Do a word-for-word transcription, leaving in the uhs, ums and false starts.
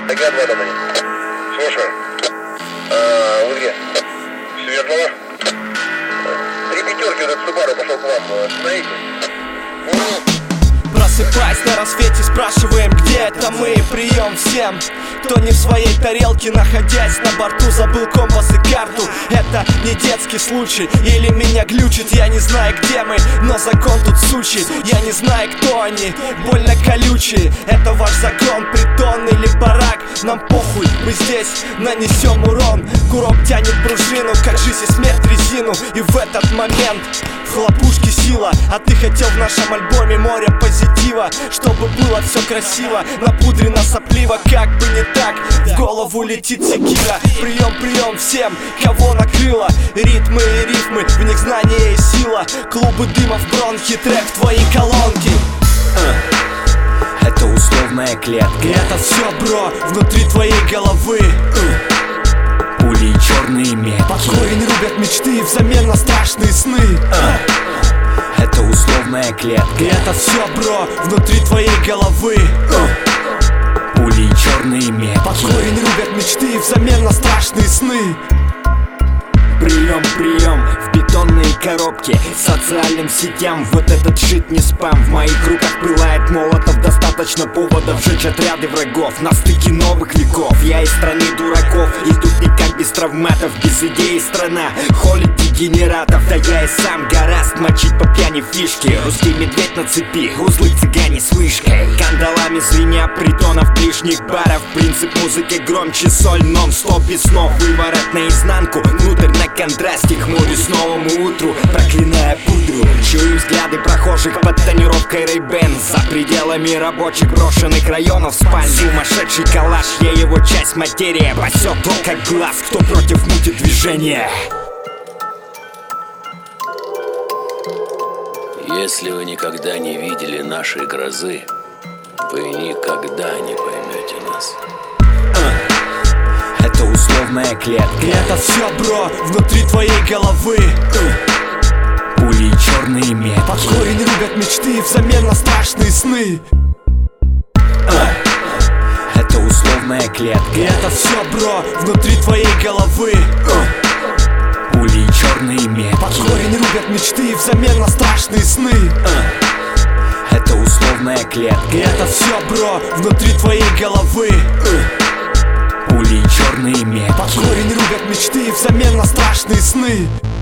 Такие два дома. Слушаю. А, вы где? Свердлова? Три пятерки, этот Субару пошел к вам. Остановите. Просыпаясь на рассвете, спрашиваем, где это мы. Прием всем, кто не в своей тарелке, находясь на борту, забыл компас и карту. Это не детский случай, или меня глючит. Я не знаю, где мы, но закон тут сучий. Я не знаю, кто они, больно колючие. Это ваш закон, притон или барак. Нам похуй, мы здесь нанесем урон. Курок тянет пружину, как жизнь и смерть резину. И в этот момент в хлопушке сила. А ты хотел в нашем альбоме море позитива, чтобы было все красиво, напудрено сопливо, как бы не так. В голову летит секира. Прием, прием всем, кого накрыло. Ритмы и рифмы, в них знание и сила. Клубы дыма в бронхи, трек в твои колонки. Это условная клетка. Это все, бро, внутри твоей головы. Пули и черные метки. Под корень рубят мечты взамен на страшные сны. Это условная клетка. Это все, бро, внутри твоей головы. Пули и черные метки. Под корень рубят мечты взамен на страшные сны. Прием, прием в бетонные коробки, социальным сетям. Вот этот шит не спам. В моих руках пылает молотов, достаточно поводов сжечь отряды врагов. На стыке новых веков, я из страны дураков. И тут никак без травматов, без идеи страна холит дегенератов. Да я и сам гораст мочить по пьяни фишки. Русский медведь на цепи, узлы цыгане с вышкой. Кандалами звеня притонов ближних баров. Принцип музыки громче соль, нон-стоп и снов. Выворот наизнанку, внутрь на контрасте, хмурюсь новому утру, проклиная пудру. Чую взгляды прохожих под тонировкой Ray-Ban. За пределами рабочих брошенных районов спальни. Сумасшедший коллаж, я его часть, материя. Пасет то, как глаз, кто против мутит движение. Если вы никогда не видели нашей грозы, вы никогда не поймете нас. Это условная клетка. Это все, бро, внутри твоей головы. Пули и черные метки. Под корень рубят мечты взамен на страшные сны. Это условная клетка. Это все, бро, внутри твоей головы. Пули и черные метки. Под корень рубят мечты взамен на страшные сны. Это условная клетка. Это все, бро, внутри твоей головы. Пули и черные метки. Под корень рубят мечты взамен на страшные сны.